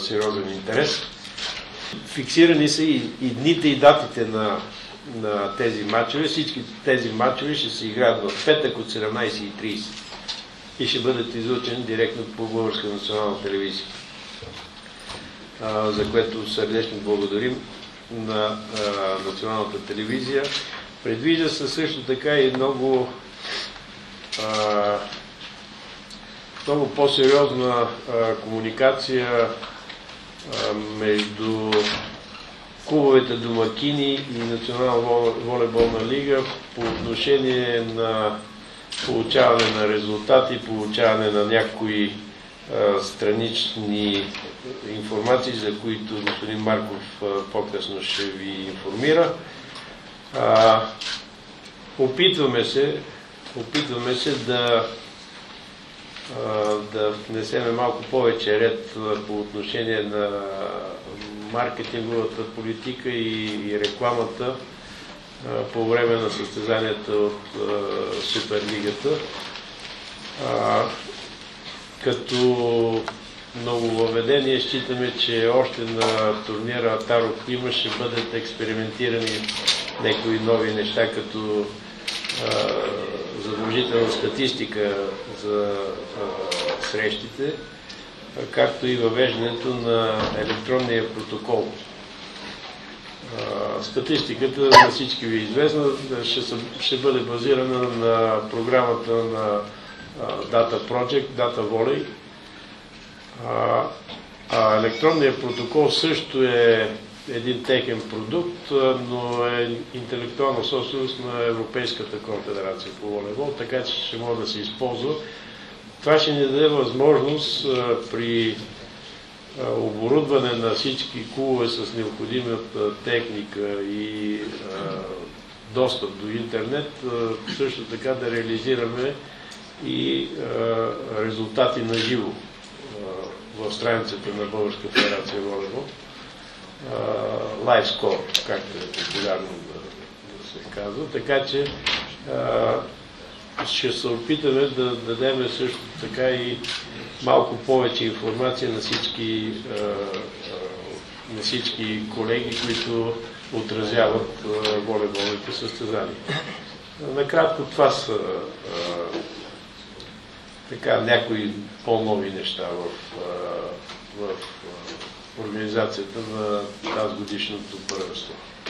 сериозен интерес. Фиксирани са и дните и датите на тези матчове. Всички тези матчове ще се играят в петък от 17:30 и ще бъдат излъчени директно по Българска национална телевизия, за което сърдечно благодарим на националната телевизия. Предвижда се също така и много по-сериозна комуникация между клубовете домакини и Национална волейболна лига по отношение на получаване на резултати, получаване на някои странични информации, за които господин Марков по-късно ще ви информира. Опитваме се да внесеме малко повече ред по отношение на маркетинговата политика и рекламата по време на състезанията от Суперлигата. Като нововъведение считаме, че още на турнира Атаро Клима ще бъдат експериментирани някои нови неща, като задължителна статистика за срещите, както и въвеждането на електронния протокол. Статистиката на всички ви е известна, ще бъде базирана на програмата на Data Project, Data Volley. Електронният протокол също е един техен продукт, но е интелектуална собственост на Европейската конфедерация по волейбол, така че ще може да се използва. Това ще ни даде възможност при оборудване на всички клубове с необходимата техника и достъп до интернет, също така да реализираме и резултати на живо в страницата на Българска федерация волейбол. Live score, както е популярно да се казва. Така че ще се опитаме да дадем също така и малко повече информация на всички колеги, които отразяват волейболните състезания. Накратко това са някои по-нови неща в организацията на тази годишното първенство.